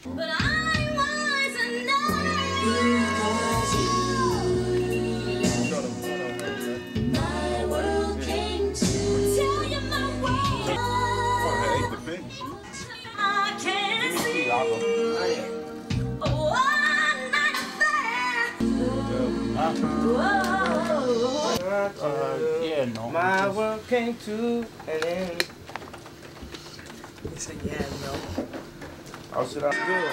But I was enough. My world came to tell you my world. I can't see. Oh, I'm not fair. Yeah, no. My world came to an end. He said, yeah, no. How should I do it?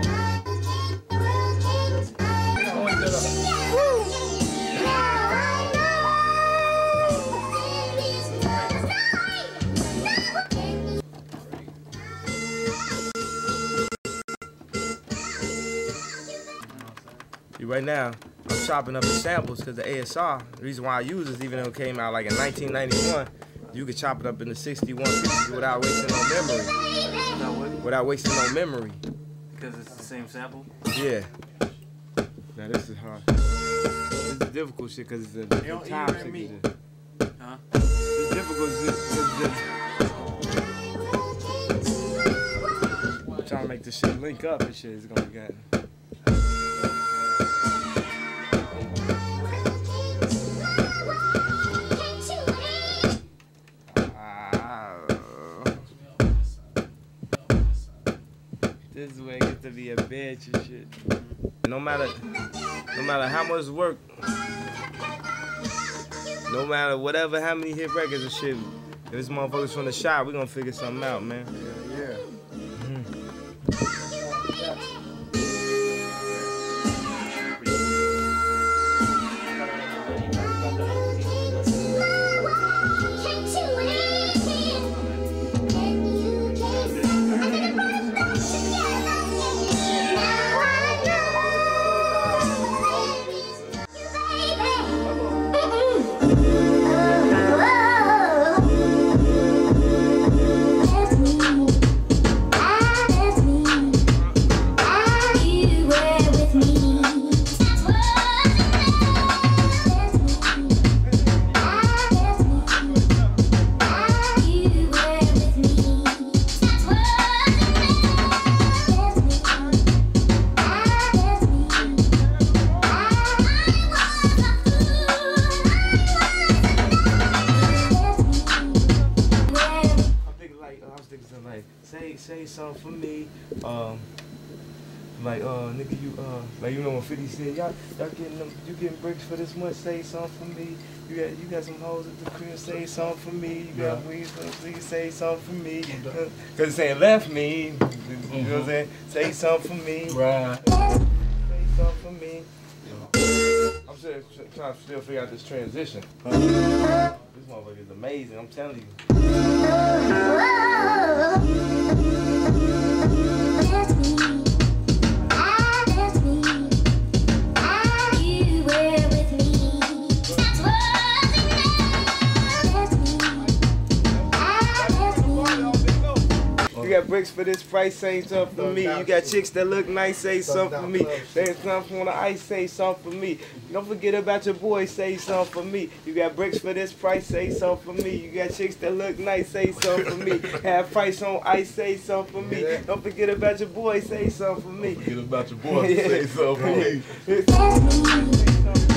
Right now, I'm chopping up the samples because the ASR, the reason why I use this, even though it came out like in 1991, you could chop it up into 61 pieces without wasting no memory. Without wasting no memory. Because it's the same sample? Yeah. Now this is hard. This is difficult shit because it's a different time signature. Huh? It's difficult shit because I'm trying to make this shit link up and shit is gonna get. This is where it gets to be a bitch and shit. No matter how much work, no matter whatever, how many hit records and shit, if this motherfucker's from the shop, we gonna figure something out, man. Yeah. Say something for me, nigga, you know when 50 said, y'all getting them, you getting bricks for this much, say something for me. You got some hoes at the crib, say something for me. You got weeds, please say something for me. Cause it's saying left me, you know what I'm saying? Say something for me. Right. Say something for me. I'm still trying to figure out this transition. This motherfucker is amazing, I'm telling you. You got bricks for this price, say something for me. You got chicks that look nice, say something for me. There's something on the ice, say something for me. Don't forget about your boy, say something for me. You got bricks for this price, say something for me. You got chicks that look nice, say something for me. Have price on ice, say something for me. Don't forget about your boy, say something for me. Don't forget about your boy, say something for me.